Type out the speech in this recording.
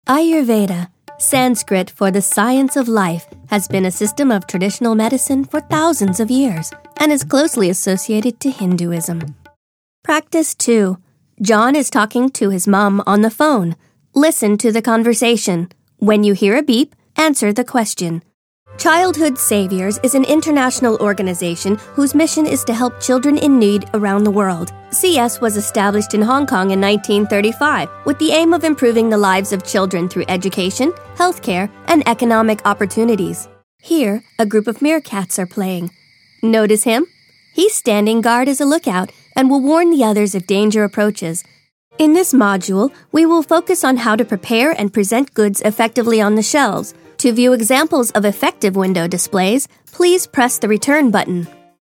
Ayurveda, Sanskrit for the science of life, has been a system of traditional medicine for thousands of years and is closely associated to Hinduism. Practice 2. John is talking to his mom on the phone. Listen to the conversation. When you hear a beep, answer the question. Childhood Saviors is an international organization whose mission is to help children in need around the world. CS was established in Hong Kong in 1935 with the aim of improving the lives of children through education, healthcare, and economic opportunities. Here, a group of meerkats are playing. Notice him? He's standing guard as a lookout and will warn the others if danger approaches. In this module, we will focus on how to prepare and present goods effectively on the shelves. To view examples of effective window displays, please press the return button.